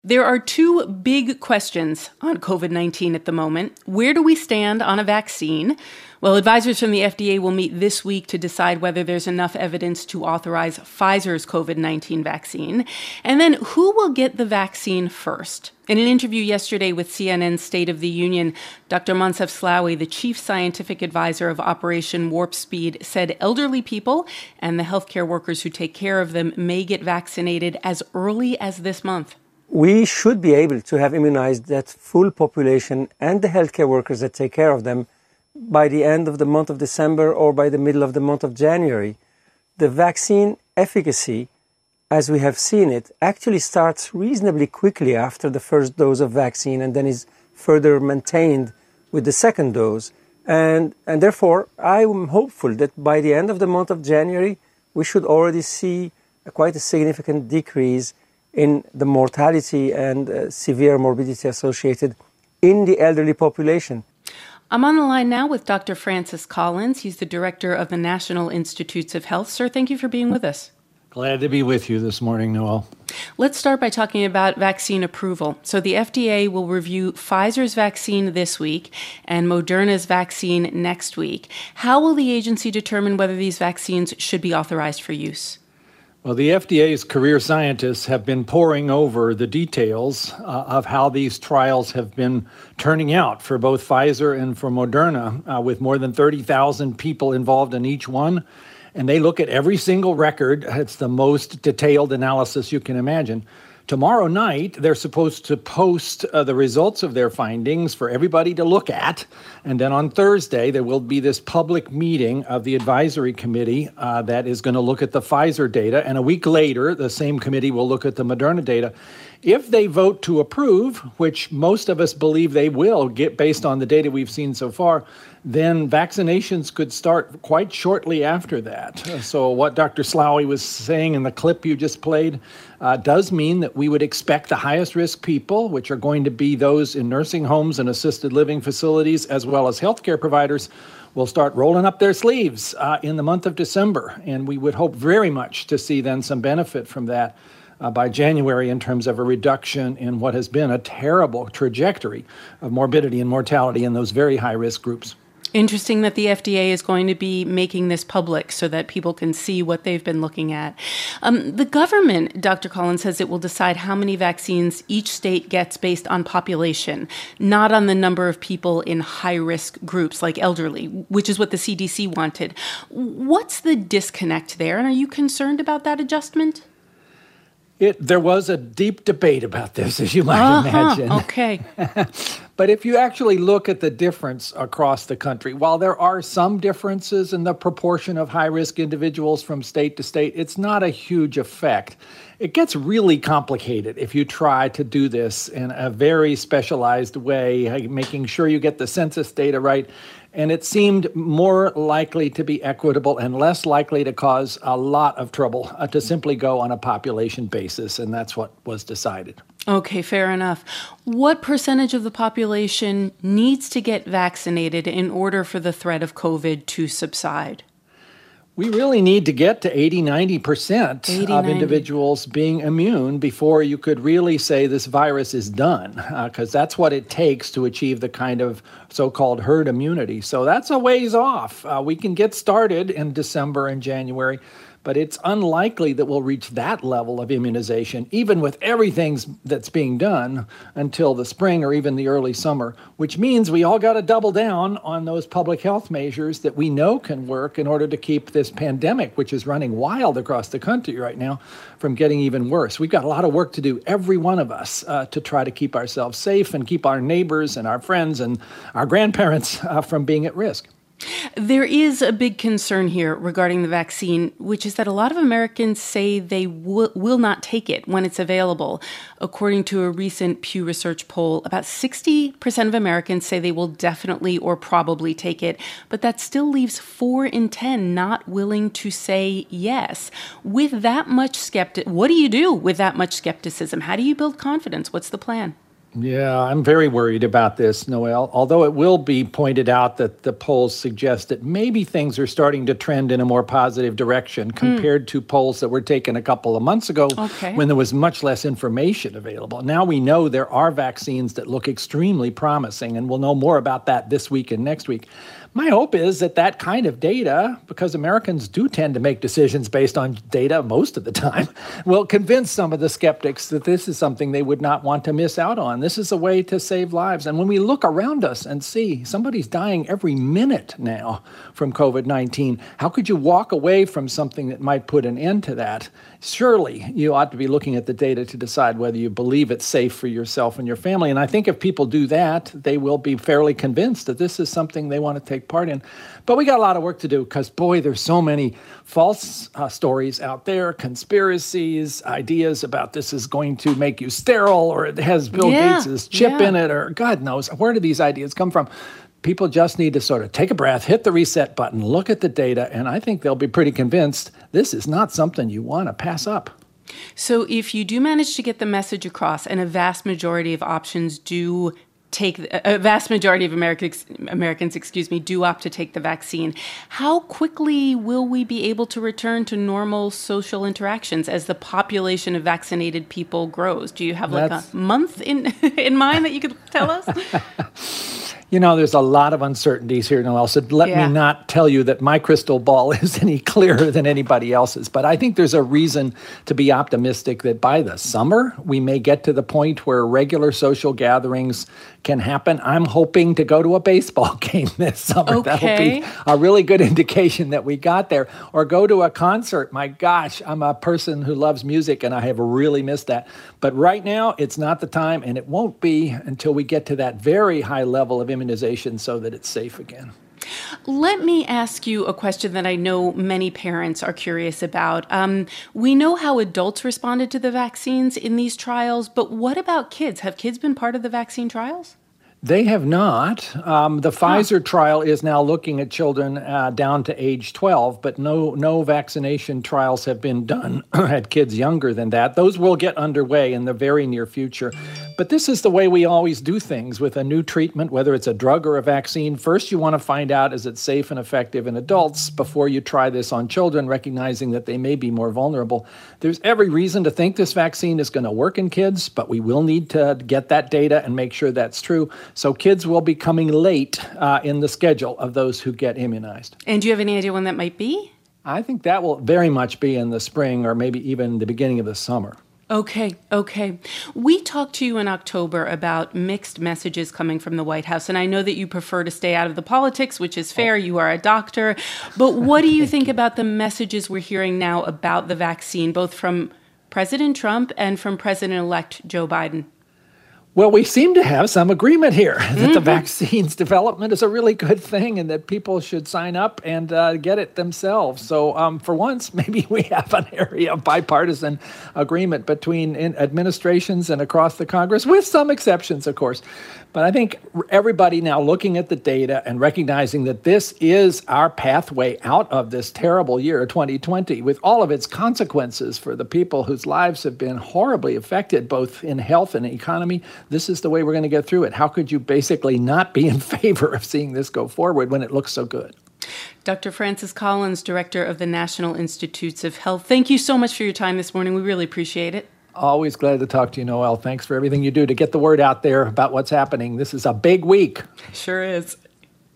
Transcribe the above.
There are two big questions on COVID-19 at the moment. Where do we stand on a vaccine? Well, advisors from the FDA will meet this week to decide whether there's enough evidence to authorize Pfizer's COVID-19 vaccine. And then who will get the vaccine first? In an interview yesterday with CNN's State of the Union, Dr. Moncef Slaoui, the chief scientific advisor of Operation Warp Speed, said elderly people and the healthcare workers who take care of them may get vaccinated as early as this month. We should be able to have immunized that full population and the healthcare workers that take care of them by the end of the month of December or by the middle of the month of January. The vaccine efficacy, as we have seen it, actually starts reasonably quickly after the first dose of vaccine and then is further maintained with the second dose. And therefore, I am hopeful that by the end of the month of January, we should already see quite a significant decrease in the mortality and severe morbidity associated in the elderly population. I'm on the line now with Dr. Francis Collins. He's the director of the National Institutes of Health. Sir, thank you for being with us. Glad to be with you this morning, Noel. Let's start by talking about vaccine approval. So the FDA will review Pfizer's vaccine this week and Moderna's vaccine next week. How will the agency determine whether these vaccines should be authorized for use? Well, the FDA's career scientists have been poring over the details of how these trials have been turning out for both Pfizer and for Moderna, with more than 30,000 people involved in each one. And they look at every single record. It's the most detailed analysis you can imagine. Tomorrow night, they're supposed to post the results of their findings for everybody to look at. And then on Thursday, there will be this public meeting of the advisory committee that is going to look at the Pfizer data. And a week later, the same committee will look at the Moderna data. If they vote to approve, which most of us believe they will, get based on the data we've seen so far, then vaccinations could start quite shortly after that. So what Dr. Slaoui was saying in the clip you just played does mean that we would expect the highest risk people, which are going to be those in nursing homes and assisted living facilities, as well as healthcare providers, will start rolling up their sleeves in the month of December. And we would hope very much to see then some benefit from that by January in terms of a reduction in what has been a terrible trajectory of morbidity and mortality in those very high-risk groups. Interesting that the FDA is going to be making this public so that people can see what they've been looking at. The government, Dr. Collins, says it will decide how many vaccines each state gets based on population, not on the number of people in high-risk groups like elderly, which is what the CDC wanted. What's the disconnect there, and are you concerned about that adjustment? There was a deep debate about this, as you might imagine. Okay. But if you actually look at the difference across the country, while there are some differences in the proportion of high-risk individuals from state to state, it's not a huge effect. It gets really complicated if you try to do this in a very specialized way, making sure you get the census data right. And it seemed more likely to be equitable and less likely to cause a lot of trouble to simply go on a population basis. And that's what was decided. Okay, fair enough. What percentage of the population needs to get vaccinated in order for the threat of COVID to subside? We really need to get to 80-90% of individuals being immune before you could really say this virus is done, because that's what it takes to achieve the kind of so-called herd immunity. So that's a ways off. We can get started in December and January, but it's unlikely that we'll reach that level of immunization, even with everything that's being done, until the spring or even the early summer, which means we all got to double down on those public health measures that we know can work in order to keep this pandemic, which is running wild across the country right now, from getting even worse. We've got a lot of work to do, every one of us, to try to keep ourselves safe and keep our neighbors and our friends and our grandparents from being at risk. There is a big concern here regarding the vaccine, which is that a lot of Americans say they will not take it when it's available. According to a recent Pew Research poll, about 60% of Americans say they will definitely or probably take it, but that still leaves 4 in 10 not willing to say yes. With that much what do you do with that much skepticism? How do you build confidence? What's the plan? Yeah, I'm very worried about this, Noelle, although it will be pointed out that the polls suggest that maybe things are starting to trend in a more positive direction compared to polls that were taken a couple of months ago when there was much less information available. Now we know there are vaccines that look extremely promising, and we'll know more about that this week and next week. My hope is that that kind of data, because Americans do tend to make decisions based on data most of the time, will convince some of the skeptics that this is something they would not want to miss out on. This is a way to save lives. And when we look around us and see somebody's dying every minute now from COVID-19, how could you walk away from something that might put an end to that? Surely you ought to be looking at the data to decide whether you believe it's safe for yourself and your family. And I think if people do that, they will be fairly convinced that this is something they want to take part in. But we got a lot of work to do because, boy, there's so many false stories out there, conspiracies, ideas about this is going to make you sterile, or it has Bill Gates' chip in it, or God knows. Where do these ideas come from? People just need to sort of take a breath, hit the reset button, look at the data, and I think they'll be pretty convinced this is not something you want to pass up. So if you do manage to get the message across, and a vast majority of options do a vast majority of Americans, do opt to take the vaccine, how quickly will we be able to return to normal social interactions as the population of vaccinated people grows? Do you have like a month in mind that you could tell us? You know, there's a lot of uncertainties here, Noelle, so let me not tell you that my crystal ball is any clearer than anybody else's. But I think there's a reason to be optimistic that by the summer, we may get to the point where regular social gatherings can happen. I'm hoping to go to a baseball game this summer. Okay. That'll be a really good indication that we got there. Or go to a concert. My gosh, I'm a person who loves music, and I have really missed that. But right now, it's not the time, and it won't be until we get to that very high level of immunization so that it's safe again. Let me ask you a question that I know many parents are curious about. We know how adults responded to the vaccines in these trials, but what about kids? Have kids been part of the vaccine trials? They have not. The Pfizer trial is now looking at children down to age 12, but no vaccination trials have been done at kids younger than that. Those will get underway in the very near future. But this is the way we always do things with a new treatment, whether it's a drug or a vaccine. First, you want to find out, is it safe and effective in adults before you try this on children, recognizing that they may be more vulnerable. There's every reason to think this vaccine is going to work in kids, but we will need to get that data and make sure that's true. So kids will be coming late in the schedule of those who get immunized. And do you have any idea when that might be? I think that will very much be in the spring or maybe even the beginning of the summer. Okay. We talked to you in October about mixed messages coming from the White House, and I know that you prefer to stay out of the politics, which is fair. You are a doctor. But what do you think about the messages we're hearing now about the vaccine, both from President Trump and from President-elect Joe Biden? Well, we seem to have some agreement here that the vaccine's development is a really good thing and that people should sign up and get it themselves. So for once, maybe we have an area of bipartisan agreement between administrations and across the Congress, with some exceptions, of course. But I think everybody now looking at the data and recognizing that this is our pathway out of this terrible year, 2020, with all of its consequences for the people whose lives have been horribly affected, both in health and economy. This is the way we're going to get through it. How could you basically not be in favor of seeing this go forward when it looks so good? Dr. Francis Collins, Director of the National Institutes of Health, thank you so much for your time this morning. We really appreciate it. Always glad to talk to you, Noelle. Thanks for everything you do to get the word out there about what's happening. This is a big week. Sure is.